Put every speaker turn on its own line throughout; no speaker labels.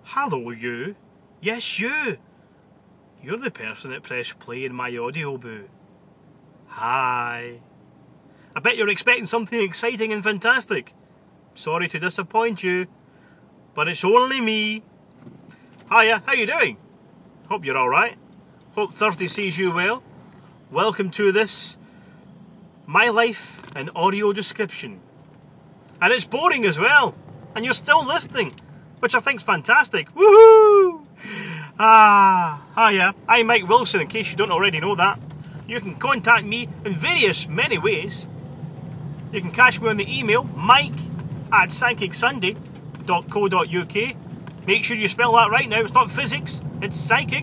Hello, you. Yes, you. You're the person that pressed play in my audio boo. Hi. I bet you're expecting something exciting and fantastic. Sorry to disappoint you, but it's only me. Hiya, how you doing? Hope you're alright. Hope Thursday sees you well. Welcome to this, my life and audio description. And it's boring as well. And you're still listening, which I think's fantastic. Woohoo! Hiya, I'm Mike Wilson, in case you don't already know that. You can contact me in many ways. You can catch me on the email, mike@psychicsunday.co.uk. Make sure you spell that right now, it's not physics, it's psychic,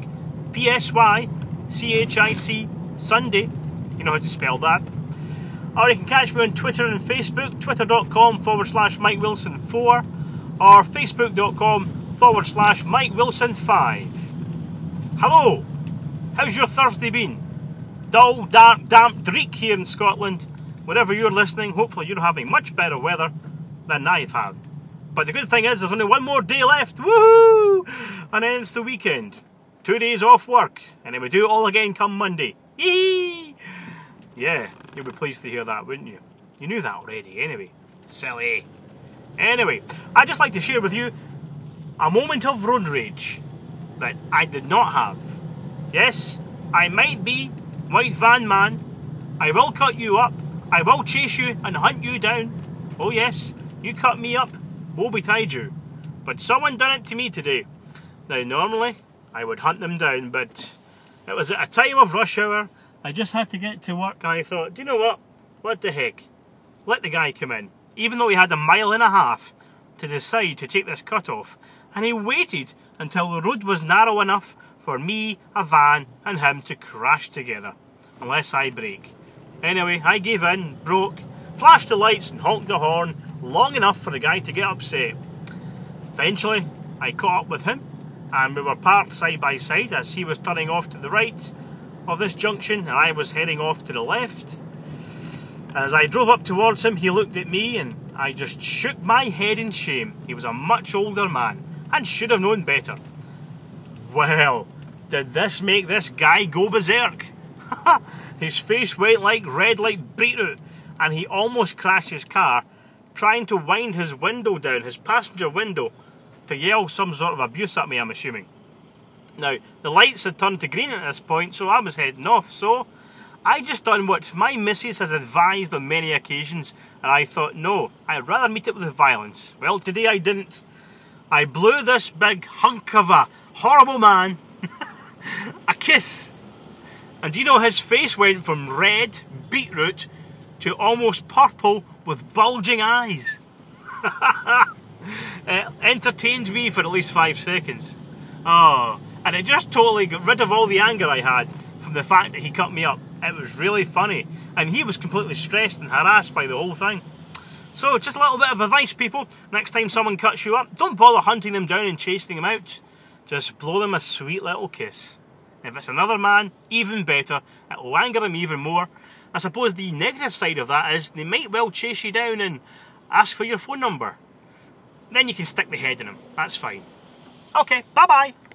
P-S-Y-C-H-I-C, Sunday. You know how to spell that. Or you can catch me on Twitter and Facebook, twitter.com/Mike Wilson 4 or facebook.com/Mike Wilson 5. Hello! How's your Thursday been? Dull, dark, damp, dreek here in Scotland. Wherever you're listening, hopefully you're having much better weather than I've had. But the good thing is there's only one more day left. Woohoo! And then it's the weekend. 2 days off work. And then we do it all again come Monday. Yee! Yeah, you'll be pleased to hear that, wouldn't you? You knew that already anyway. Silly. Anyway, I'd just like to share with you a moment of road rage that I did not have. Yes, I might be White Van Man. I will cut you up. I will chase you and hunt you down. Oh yes, you cut me up, woe betide you. But someone done it to me today. Now normally, I would hunt them down, but it was at a time of rush hour. I just had to get to work and I thought, do you know what? What the heck? Let the guy come in. Even though he had 1.5 miles to decide to take this cut off. And he waited until the road was narrow enough for me, a van, and him to crash together. Unless I brake. Anyway, I gave in, broke, flashed the lights and honked the horn long enough for the guy to get upset. Eventually, I caught up with him and we were parked side by side as he was turning off to the right of this junction and I was heading off to the left. As I drove up towards him, he looked at me and I just shook my head in shame. He was a much older man and should have known better. Well, did this make this guy go berserk? His face went like red like beetroot and he almost crashed his car trying to wind his window down, his passenger window, to yell some sort of abuse at me, I'm assuming. Now, the lights had turned to green at this point, so I was heading off, so I just done what my missus has advised on many occasions, and I thought, no, I'd rather meet it with violence. Well, today I didn't. I blew this big hunk of a horrible man a kiss. And do you know, his face went from red, beetroot, to almost purple with bulging eyes. It entertained me for at least 5 seconds. Oh, and it just totally got rid of all the anger I had from the fact that he cut me up. It was really funny. And he was completely stressed and harassed by the whole thing. So, just a little bit of advice, people. Next time someone cuts you up, don't bother hunting them down and chasing them out. Just blow them a sweet little kiss. If it's another man, even better. It'll anger him even more. I suppose the negative side of that is they might well chase you down and ask for your phone number. Then you can stick the head in them. That's fine. Okay, bye-bye.